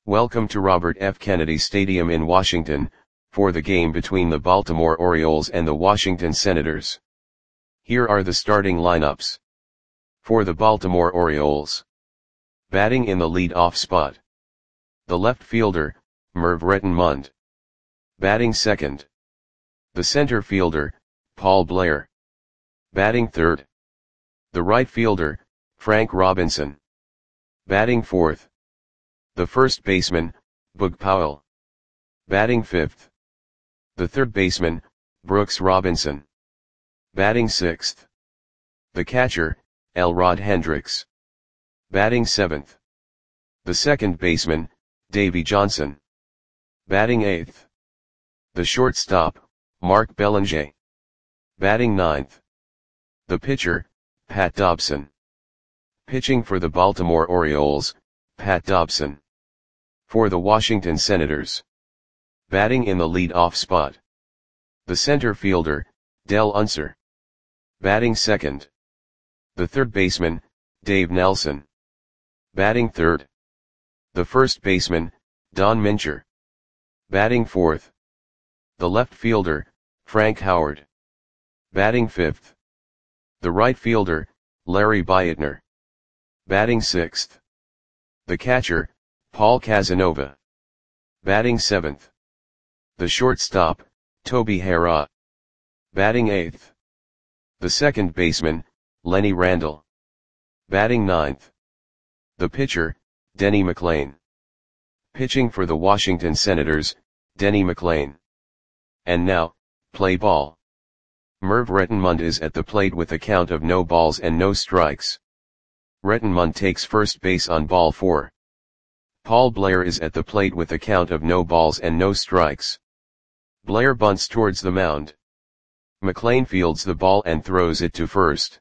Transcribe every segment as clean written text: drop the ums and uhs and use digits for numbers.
Welcome to Robert F. Kennedy Stadium in Washington, for the game between the Baltimore Orioles and the Washington Senators. Here are the starting lineups. For the Baltimore Orioles. Batting in the lead-off spot. The left fielder, Merv Rettenmund. Batting second. The center fielder, Paul Blair. Batting third. The right fielder, Frank Robinson. Batting fourth. The first baseman, Boog Powell. Batting fifth. The third baseman, Brooks Robinson. Batting sixth. The catcher, Elrod Hendricks. Batting seventh. The second baseman, Davey Johnson. Batting eighth. The shortstop, Mark Belanger. Batting ninth. The pitcher, Pat Dobson. Pitching for the Baltimore Orioles, Pat Dobson. For the Washington Senators. Batting in the lead-off spot. The center fielder, Del Unser. Batting second. The third baseman, Dave Nelson. Batting third. The first baseman, Don Mincher. Batting fourth. The left fielder, Frank Howard. Batting fifth. The right fielder, Larry Beitner. Batting sixth. The catcher, Paul Casanova. Batting seventh. The shortstop, Toby Harrah. Batting eighth. The second baseman, Lenny Randle. Batting ninth. The pitcher, Denny McLain. Pitching for the Washington Senators, Denny McLain. And now, play ball. Merv Rettenmund is at the plate with a count of no balls and no strikes. Rettenmund takes first base on ball 4. Paul Blair is at the plate with a count of no balls and no strikes. Blair bunts towards the mound. McLain fields the ball and throws it to first.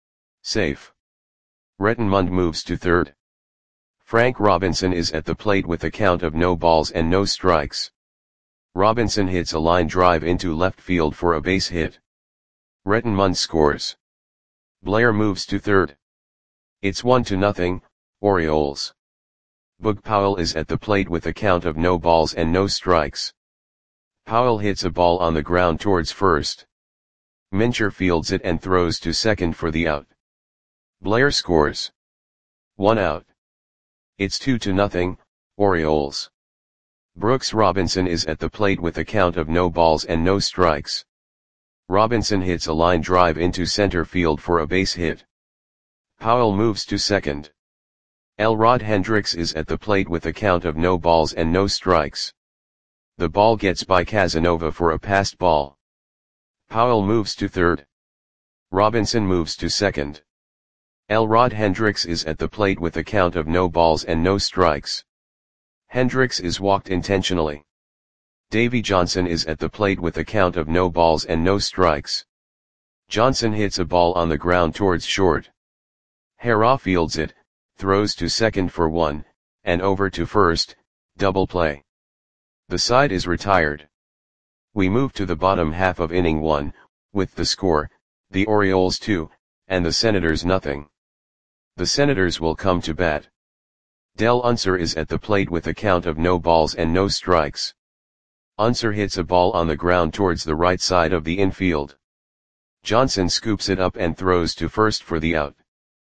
Safe. Rettenmund moves to third. Frank Robinson is at the plate with a count of no balls and no strikes. Robinson hits a line drive into left field for a base hit. Rettenmund scores. Blair moves to third. It's 1-0, Orioles. Boog Powell is at the plate with a count of no balls and no strikes. Powell hits a ball on the ground towards first. Mincher fields it and throws to second for the out. Blair scores. 1 out. It's 2-0, Orioles. Brooks Robinson is at the plate with a count of no balls and no strikes. Robinson hits a line drive into center field for a base hit. Powell moves to second. Elrod Hendricks is at the plate with a count of no balls and no strikes. The ball gets by Casanova for a passed ball. Powell moves to third. Robinson moves to second. Elrod Hendricks is at the plate with a count of no balls and no strikes. Hendricks is walked intentionally. Davey Johnson is at the plate with a count of no balls and no strikes. Johnson hits a ball on the ground towards short. Harrah fields it, throws to second for 1, and over to first, double play. The side is retired. We move to the bottom half of inning 1, with the score, the Orioles 2, and the Senators nothing. The Senators will come to bat. Del Unser is at the plate with a count of no balls and no strikes. Unser hits a ball on the ground towards the right side of the infield. Johnson scoops it up and throws to first for the out.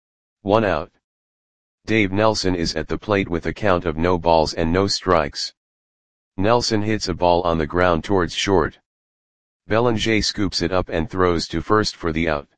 1 out. Dave Nelson is at the plate with a count of no balls and no strikes. Nelson hits a ball on the ground towards short. Belanger scoops it up and throws to first for the out.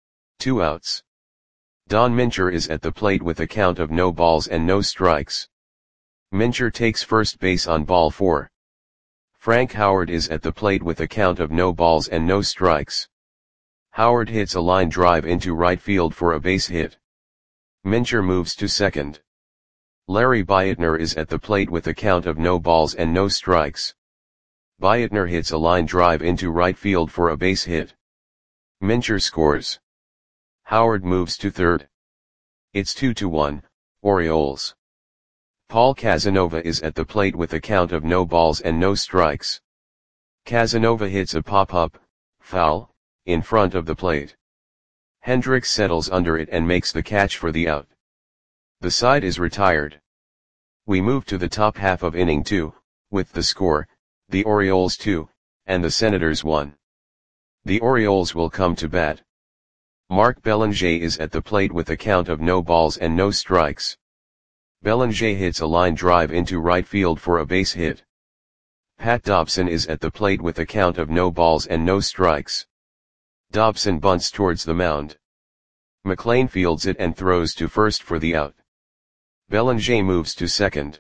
2 outs. Don Mincher is at the plate with a count of no balls and no strikes. Mincher takes first base on ball 4. Frank Howard is at the plate with a count of no balls and no strikes. Howard hits a line drive into right field for a base hit. Mincher moves to second. Larry Beitner is at the plate with a count of no balls and no strikes. Beitner hits a line drive into right field for a base hit. Mincher scores. Howard moves to third. It's 2-1, Orioles. Paul Casanova is at the plate with a count of no balls and no strikes. Casanova hits a pop-up, foul, in front of the plate. Hendricks settles under it and makes the catch for the out. The side is retired. We move to the top half of inning 2, with the score, the Orioles 2, and the Senators 1. The Orioles will come to bat. Mark Belanger is at the plate with a count of no balls and no strikes. Belanger hits a line drive into right field for a base hit. Pat Dobson is at the plate with a count of no balls and no strikes. Dobson bunts towards the mound. McLain fields it and throws to first for the out. Belanger moves to second.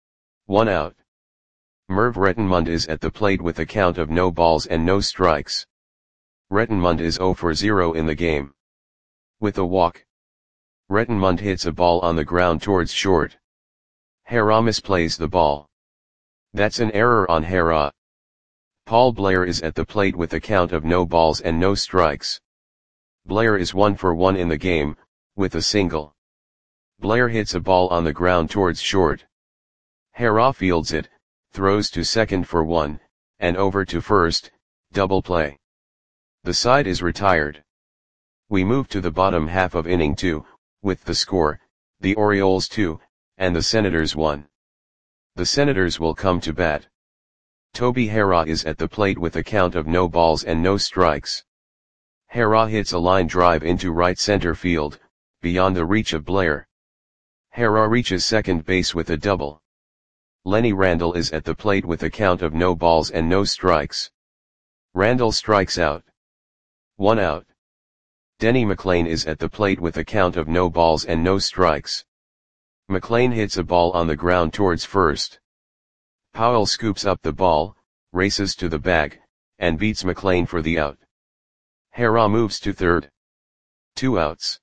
1 out. Merv Rettenmund is at the plate with a count of no balls and no strikes. Rettenmund is 0 for 0 in the game. With a walk, Rettenmund hits a ball on the ground towards short. Hara misplays the ball. That's an error on Hara. Paul Blair is at the plate with a count of no balls and no strikes. Blair is 1 for 1 in the game, with a single. Blair hits a ball on the ground towards short. Hara fields it, throws to second for 1, and over to first, double play. The side is retired. We move to the bottom half of inning 2, with the score, the Orioles 2, and the Senators 1. The Senators will come to bat. Toby Hara is at the plate with a count of no balls and no strikes. Hara hits a line drive into right center field, beyond the reach of Blair. Hara reaches second base with a double. Lenny Randle is at the plate with a count of no balls and no strikes. Randle strikes out. 1 out. Denny McLain is at the plate with a count of no balls and no strikes. McLain hits a ball on the ground towards first. Powell scoops up the ball, races to the bag, and beats McLain for the out. Hara moves to third. 2 outs.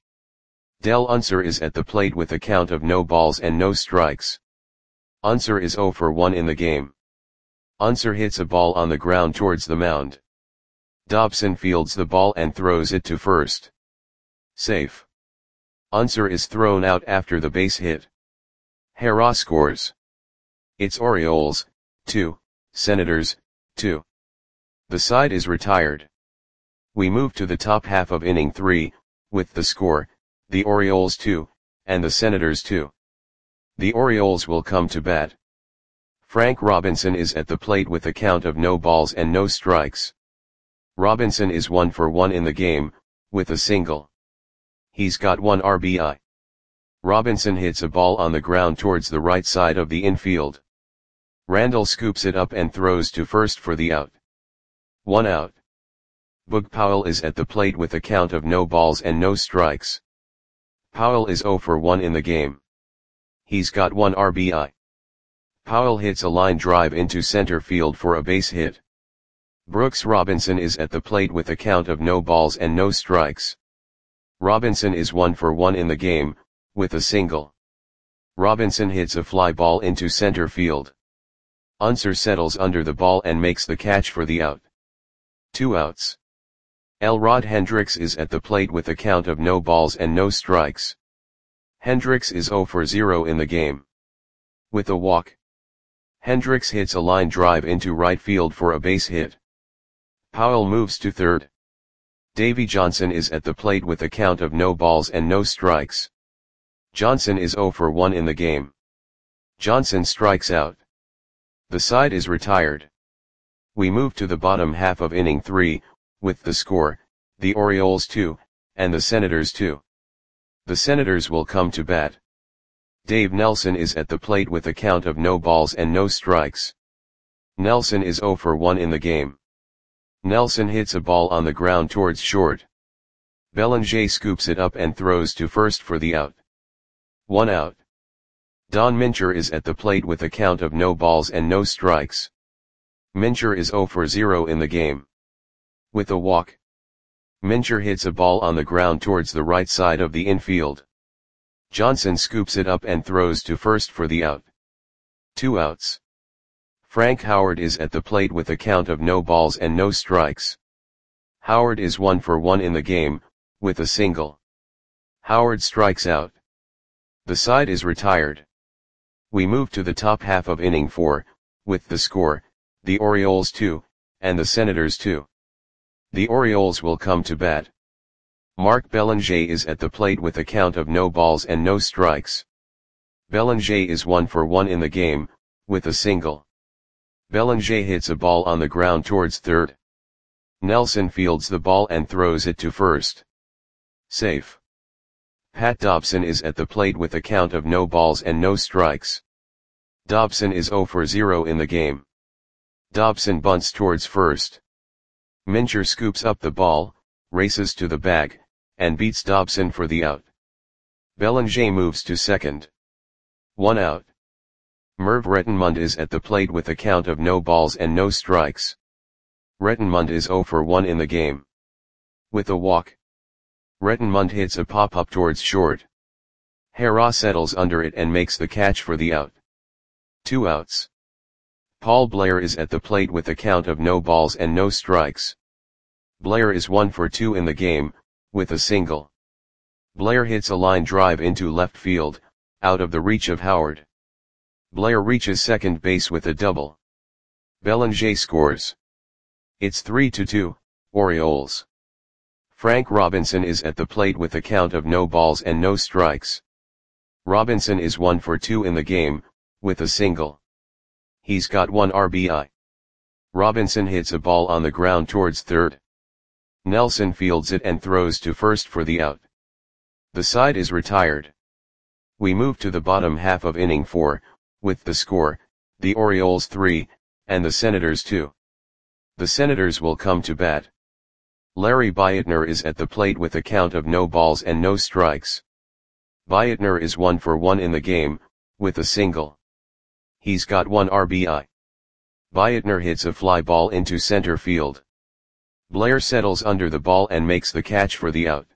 Del Unser is at the plate with a count of no balls and no strikes. Unser is 0 for 1 in the game. Unser hits a ball on the ground towards the mound. Dobson fields the ball and throws it to first. Safe. Unser is thrown out after the base hit. Hara scores. It's Orioles, 2, Senators, 2. The side is retired. We move to the top half of inning 3, with the score, the Orioles 2, and the Senators 2. The Orioles will come to bat. Frank Robinson is at the plate with a count of no balls and no strikes. Robinson is 1 for 1 in the game, with a single. He's got 1 RBI. Robinson hits a ball on the ground towards the right side of the infield. Randle scoops it up and throws to first for the out. 1 out. Boog Powell is at the plate with a count of no balls and no strikes. Powell is 0 for 1 in the game. He's got 1 RBI. Powell hits a line drive into center field for a base hit. Brooks Robinson is at the plate with a count of no balls and no strikes. Robinson is 1 for 1 in the game, with a single. Robinson hits a fly ball into center field. Unser settles under the ball and makes the catch for the out. 2 outs. Elrod Hendricks is at the plate with a count of no balls and no strikes. Hendricks is 0 for 0 in the game. With a walk, Hendricks hits a line drive into right field for a base hit. Powell moves to third. Davy Johnson is at the plate with a count of no balls and no strikes. Johnson is 0 for 1 in the game. Johnson strikes out. The side is retired. We move to the bottom half of inning 3, with the score, the Orioles 2, and the Senators 2. The Senators will come to bat. Dave Nelson is at the plate with a count of no balls and no strikes. Nelson is 0 for 1 in the game. Nelson hits a ball on the ground towards short. Belanger scoops it up and throws to first for the out. 1 out. Don Mincher is at the plate with a count of no balls and no strikes. Mincher is 0 for 0 in the game. With a walk, Mincher hits a ball on the ground towards the right side of the infield. Johnson scoops it up and throws to first for the out. 2 outs. Frank Howard is at the plate with a count of no balls and no strikes. Howard is 1 for 1 in the game, with a single. Howard strikes out. The side is retired. We move to the top half of inning 4, with the score, the Orioles 2, and the Senators 2. The Orioles will come to bat. Mark Belanger is at the plate with a count of no balls and no strikes. Belanger is 1 for 1 in the game, with a single. Belanger hits a ball on the ground towards third. Nelson fields the ball and throws it to first. Safe. Pat Dobson is at the plate with a count of no balls and no strikes. Dobson is 0 for 0 in the game. Dobson bunts towards first. Mincher scoops up the ball, races to the bag, and beats Dobson for the out. Belanger moves to second. 1 out. Merv Rettenmund is at the plate with a count of no balls and no strikes. Rettenmund is 0 for 1 in the game. With a walk. Rettenmund hits a pop-up towards short. Hera settles under it and makes the catch for the out. 2 outs. Paul Blair is at the plate with a count of no balls and no strikes. Blair is 1 for 2 in the game, with a single. Blair hits a line drive into left field, out of the reach of Howard. Blair reaches second base with a double. Belanger scores. It's 3-2, Orioles. Frank Robinson is at the plate with a count of no balls and no strikes. Robinson is 1 for 2 in the game, with a single. He's got 1 RBI. Robinson hits a ball on the ground towards third. Nelson fields it and throws to first for the out. The side is retired. We move to the bottom half of inning 4, with the score, the Orioles 3, and the Senators 2. The Senators will come to bat. Larry Beitner is at the plate with a count of no balls and no strikes. Beitner is 1 for 1 in the game, with a single. He's got 1 RBI. Beitner hits a fly ball into center field. Blair settles under the ball and makes the catch for the out.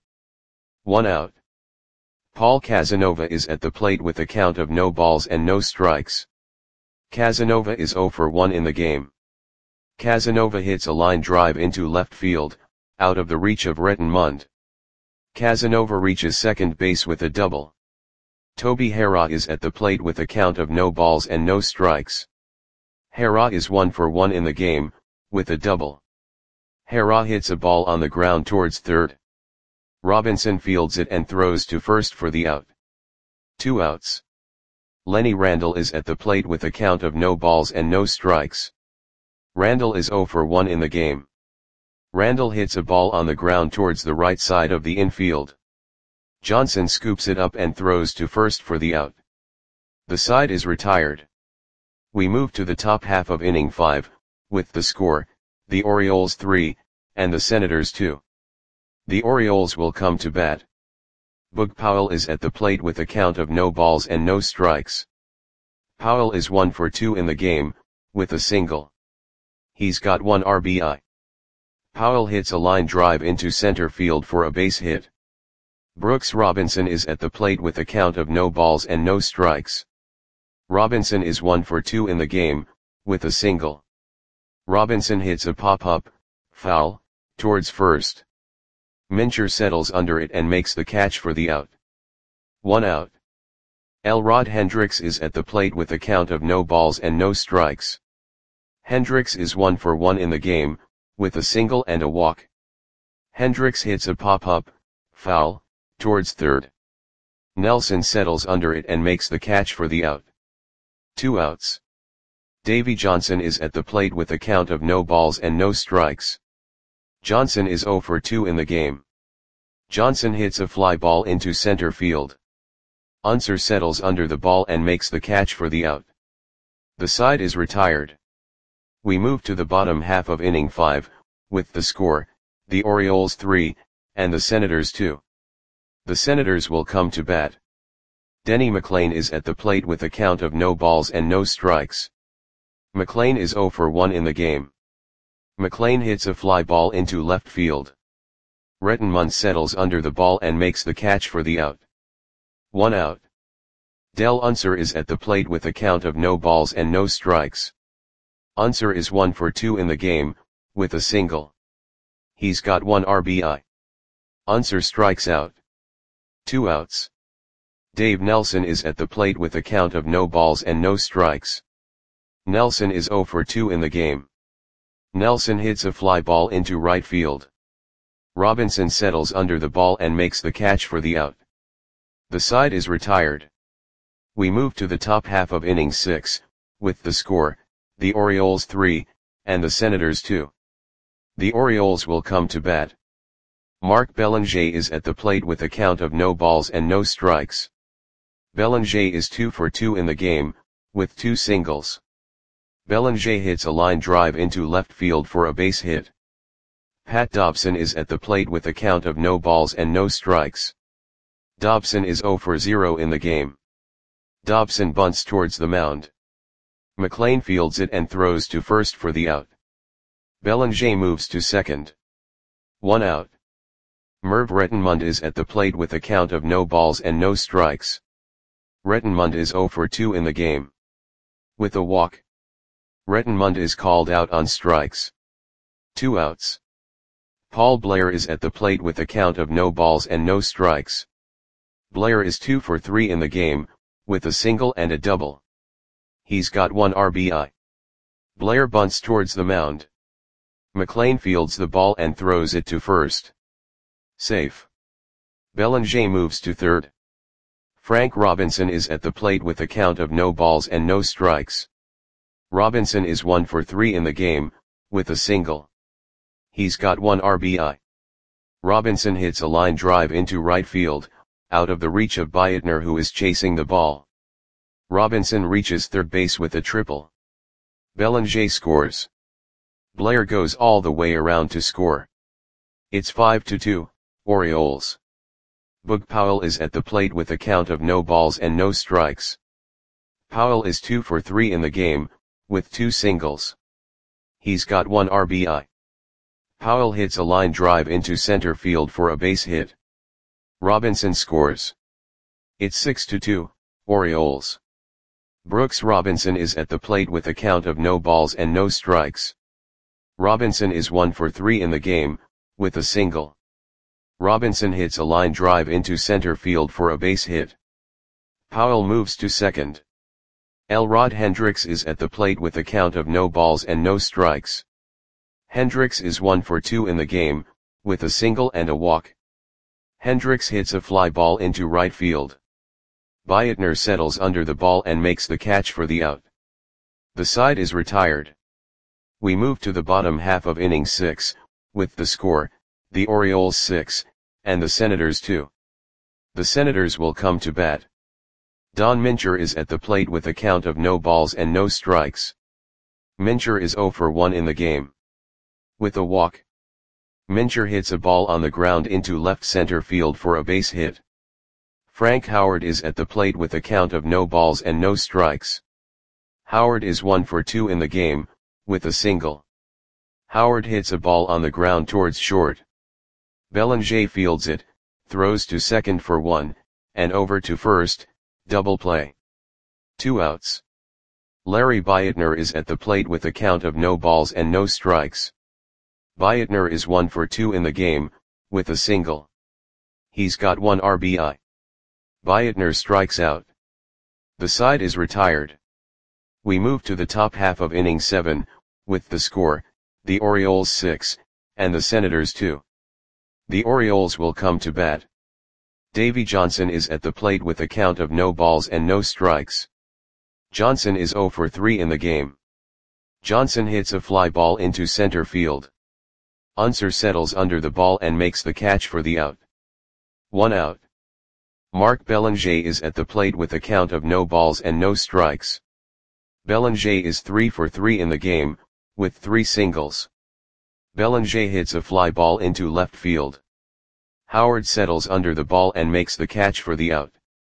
1 out. Paul Casanova is at the plate with a count of no balls and no strikes. Casanova is 0 for 1 in the game. Casanova hits a line drive into left field, out of the reach of Rettenmund. Casanova reaches second base with a double. Toby Hera is at the plate with a count of no balls and no strikes. Hera is 1 for 1 in the game, with a double. Hera hits a ball on the ground towards third. Robinson fields it and throws to first for the out. 2 outs. Lenny Randle is at the plate with a count of no balls and no strikes. Randle is 0 for 1 in the game. Randle hits a ball on the ground towards the right side of the infield. Johnson scoops it up and throws to first for the out. The side is retired. We move to the top half of inning 5, with the score, the Orioles 3, and the Senators 2. The Orioles will come to bat. Boog Powell is at the plate with a count of no balls and no strikes. Powell is 1 for 2 in the game, with a single. He's got 1 RBI. Powell hits a line drive into center field for a base hit. Brooks Robinson is at the plate with a count of no balls and no strikes. Robinson is 1 for 2 in the game, with a single. Robinson hits a pop-up, foul, towards first. Mincher settles under it and makes the catch for the out. 1 out. Elrod Hendricks is at the plate with a count of no balls and no strikes. Hendricks is 1 for 1 in the game, with a single and a walk. Hendricks hits a pop-up, foul, towards third. Nelson settles under it and makes the catch for the out. 2 outs. Davy Johnson is at the plate with a count of no balls and no strikes. Johnson is 0 for 2 in the game. Johnson hits a fly ball into center field. Unser settles under the ball and makes the catch for the out. The side is retired. We move to the bottom half of inning 5, with the score, the Orioles 3, and the Senators 2. The Senators will come to bat. Denny McLain is at the plate with a count of no balls and no strikes. McLain is 0 for 1 in the game. McLain hits a fly ball into left field. Rettenmund settles under the ball and makes the catch for the out. 1 out. Del Unser is at the plate with a count of no balls and no strikes. Unser is 1 for 2 in the game, with a single. He's got 1 RBI. Unser strikes out. 2 outs. Dave Nelson is at the plate with a count of no balls and no strikes. Nelson is 0 for 2 in the game. Nelson hits a fly ball into right field. Robinson settles under the ball and makes the catch for the out. The side is retired. We move to the top half of inning 6, with the score, the Orioles 3, and the Senators 2. The Orioles will come to bat. Mark Belanger is at the plate with a count of no balls and no strikes. Belanger is 2 for 2 in the game, with 2 singles. Belanger hits a line drive into left field for a base hit. Pat Dobson is at the plate with a count of no balls and no strikes. Dobson is 0 for 0 in the game. Dobson bunts towards the mound. McLean fields it and throws to first for the out. Belanger moves to second. 1 out. Merv Rettenmund is at the plate with a count of no balls and no strikes. Rettenmund is 0 for 2 in the game. With a walk, Rettenmund is called out on strikes. 2 outs. Paul Blair is at the plate with a count of no balls and no strikes. Blair is 2 for 3 in the game, with a single and a double. He's got 1 RBI. Blair bunts towards the mound. McLean fields the ball and throws it to first. Safe. Belanger moves to third. Frank Robinson is at the plate with a count of no balls and no strikes. Robinson is 1 for 3 in the game, with a single. He's got 1 RBI. Robinson hits a line drive into right field, out of the reach of Beitner, who is chasing the ball. Robinson reaches third base with a triple. Belanger scores. Blair goes all the way around to score. It's 5-2, Orioles. Boog Powell is at the plate with a count of no balls and no strikes. Powell is 2 for 3 in the game, with 2 singles. He's got 1 RBI. Powell hits a line drive into center field for a base hit. Robinson scores. It's 6-2, Orioles. Brooks Robinson is at the plate with a count of no balls and no strikes. Robinson is 1 for 3 in the game, with a single. Robinson hits a line drive into center field for a base hit. Powell moves to second. Elrod Hendricks is at the plate with a count of no balls and no strikes. Hendricks is 1 for 2 in the game, with a single and a walk. Hendricks hits a fly ball into right field. Beitner settles under the ball and makes the catch for the out. The side is retired. We move to the bottom half of inning 6, with the score, the Orioles 6, and the Senators 2. The Senators will come to bat. Don Mincher is at the plate with a count of no balls and no strikes. Mincher is 0 for 1 in the game. With a walk, Mincher hits a ball on the ground into left center field for a base hit. Frank Howard is at the plate with a count of no balls and no strikes. Howard is 1 for 2 in the game, with a single. Howard hits a ball on the ground towards short. Belanger fields it, throws to second for 1, and over to first, double play. 2 outs. Larry Beitner is at the plate with a count of no balls and no strikes. Beitner is 1 for 2 in the game, with a single. He's got 1 RBI. Beitner strikes out. The side is retired. We move to the top half of inning 7, with the score, the Orioles 6, and the Senators 2. The Orioles will come to bat. Davey Johnson is at the plate with a count of no balls and no strikes. Johnson is 0 for 3 in the game. Johnson hits a fly ball into center field. Unser settles under the ball and makes the catch for the out. 1 out. Mark Belanger is at the plate with a count of no balls and no strikes. Belanger is 3 for 3 in the game, with 3 singles. Belanger hits a fly ball into left field. Howard settles under the ball and makes the catch for the out.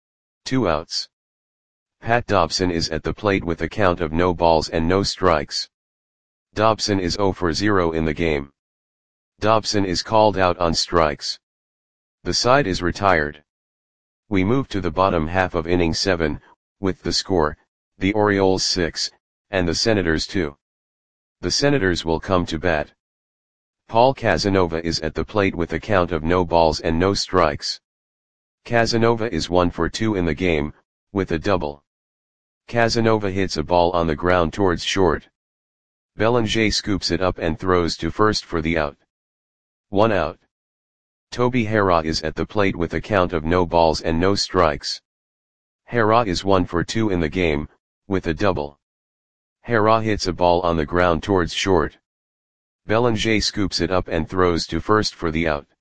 2 outs. Pat Dobson is at the plate with a count of no balls and no strikes. Dobson is 0 for 0 in the game. Dobson is called out on strikes. The side is retired. We move to the bottom half of inning 7, with the score, the Orioles 6, and the Senators 2. The Senators will come to bat. Paul Casanova is at the plate with a count of no balls and no strikes. Casanova is 1 for 2 in the game, with a double. Casanova hits a ball on the ground towards short. Belanger scoops it up and throws to first for the out. 1 out. Toby Harrah is at the plate with a count of no balls and no strikes. Hera is 1 for 2 in the game, with a double. Hera hits a ball on the ground towards short. Belanger scoops it up and throws to first for the out.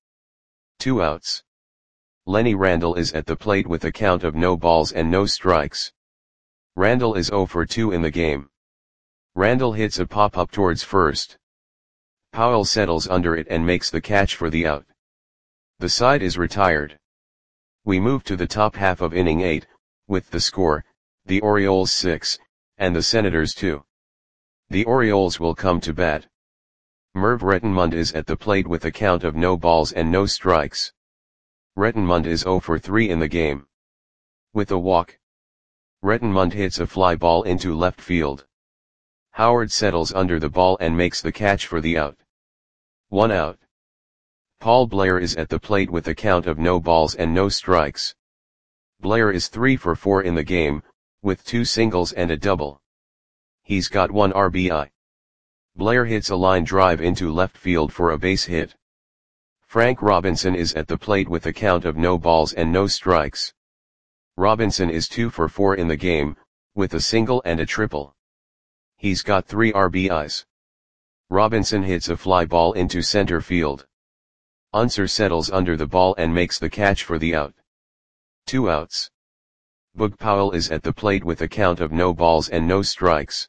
2 outs. Lenny Randall is at the plate with a count of no balls and no strikes. Randall is 0 for 2 in the game. Randall hits a pop-up towards first. Powell settles under it and makes the catch for the out. The side is retired. We move to the top half of inning 8, with the score, the Orioles 6, and the Senators 2. The Orioles will come to bat. Merv Rettenmund is at the plate with a count of no balls and no strikes. Rettenmund is 0 for 3 in the game. With a walk, Rettenmund hits a fly ball into left field. Howard settles under the ball and makes the catch for the out. 1 out. Paul Blair is at the plate with a count of no balls and no strikes. Blair is 3 for 4 in the game, with 2 singles and a double. He's got 1 RBI. Blair hits a line drive into left field for a base hit. Frank Robinson is at the plate with a count of no balls and no strikes. Robinson is 2 for 4 in the game, with a single and a triple. He's got 3 RBIs. Robinson hits a fly ball into center field. Unser settles under the ball and makes the catch for the out. 2 outs. Boog Powell is at the plate with a count of no balls and no strikes.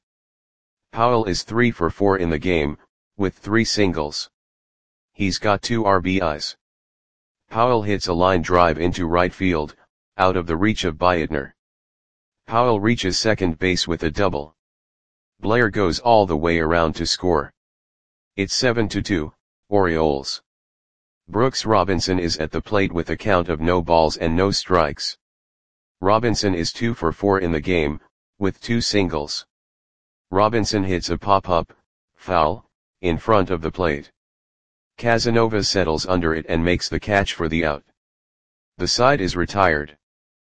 Powell is 3 for 4 in the game, with 3 singles. He's got 2 RBIs. Powell hits a line drive into right field, out of the reach of Beitner. Powell reaches second base with a double. Blair goes all the way around to score. It's 7-2, Orioles. Brooks Robinson is at the plate with a count of no balls and no strikes. Robinson is 2 for 4 in the game, with 2 singles. Robinson hits a pop-up, foul, in front of the plate. Casanova settles under it and makes the catch for the out. The side is retired.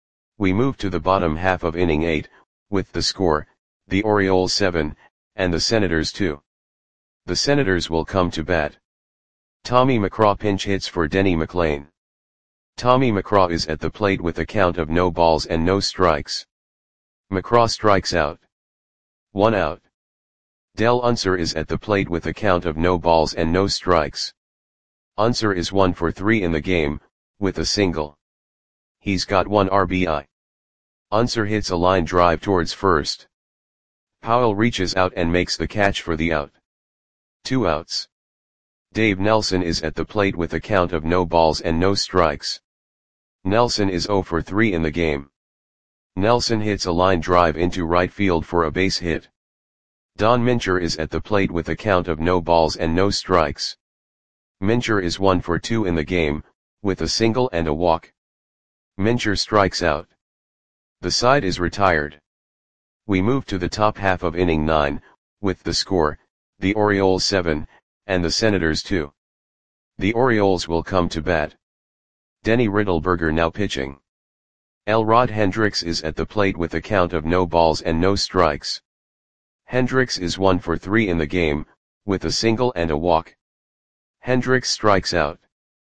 We move to the bottom half of inning 8, with the score, the Orioles 7, and the Senators 2. The Senators will come to bat. Tommy McCraw pinch hits for Denny McLain. Tommy McCraw is at the plate with a count of no balls and no strikes. McCraw strikes out. 1 out. Del Unser is at the plate with a count of no balls and no strikes. Unser is 1 for 3 in the game, with a single. He's got 1 RBI. Unser hits a line drive towards first. Powell reaches out and makes the catch for the out. 2 outs. Dave Nelson is at the plate with a count of no balls and no strikes. Nelson is 0 for 3 in the game. Nelson hits a line drive into right field for a base hit. Don Mincher is at the plate with a count of no balls and no strikes. Mincher is 1 for 2 in the game, with a single and a walk. Mincher strikes out. The side is retired. We move to the top half of inning 9, with the score, the Orioles 7, and the Senators 2. The Orioles will come to bat. Denny Riddleberger now pitching. Elrod Hendricks is at the plate with a count of no balls and no strikes. Hendricks is 1 for 3 in the game, with a single and a walk. Hendricks strikes out.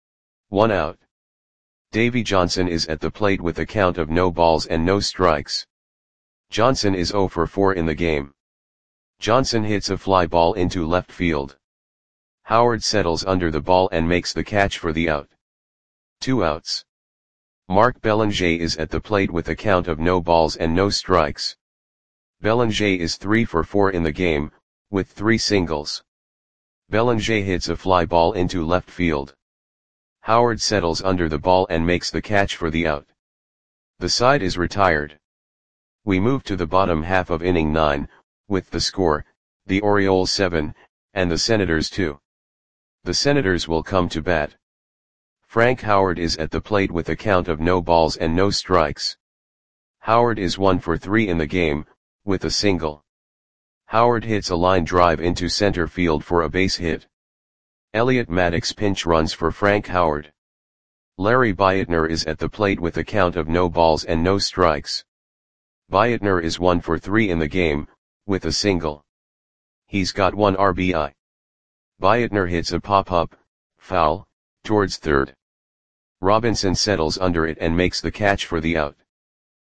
1 out. Davy Johnson is at the plate with a count of no balls and no strikes. Johnson is 0 for 4 in the game. Johnson hits a fly ball into left field. Howard settles under the ball and makes the catch for the out. 2 outs. Mark Belanger is at the plate with a count of no balls and no strikes. Belanger is 3 for 4 in the game, with 3 singles. Belanger hits a fly ball into left field. Howard settles under the ball and makes the catch for the out. The side is retired. We move to the bottom half of inning 9, with the score, the Orioles 7, and the Senators 2. The Senators will come to bat. Frank Howard is at the plate with a count of no balls and no strikes. Howard is 1 for 3 in the game, with a single. Howard hits a line drive into center field for a base hit. Elliot Maddox pinch runs for Frank Howard. Larry Beitner is at the plate with a count of no balls and no strikes. Beitner is 1 for 3 in the game, with a single. He's got 1 RBI. Beitner hits a pop-up, foul, towards third. Robinson settles under it and makes the catch for the out.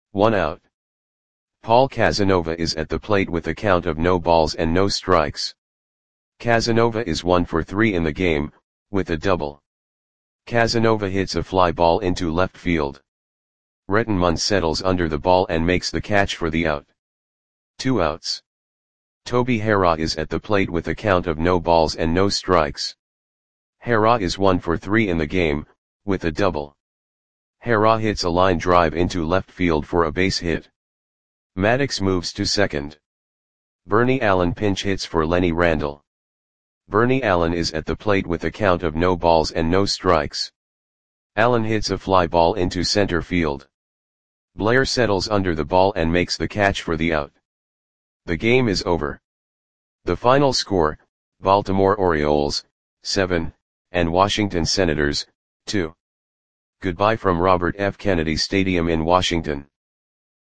1 out. Paul Casanova is at the plate with a count of no balls and no strikes. Casanova is 1 for 3 in the game, with a double. Casanova hits a fly ball into left field. Rettenmund settles under the ball and makes the catch for the out. 2 outs. Toby Harrah is at the plate with a count of no balls and no strikes. Harrah is 1 for 3 in the game, with a double. Harrah hits a line drive into left field for a base hit. Maddox moves to second. Bernie Allen pinch hits for Lenny Randle. Bernie Allen is at the plate with a count of no balls and no strikes. Allen hits a fly ball into center field. Blair settles under the ball and makes the catch for the out. The game is over. The final score, Baltimore Orioles, 7, and Washington Senators, 2. Goodbye from Robert F. Kennedy Stadium in Washington.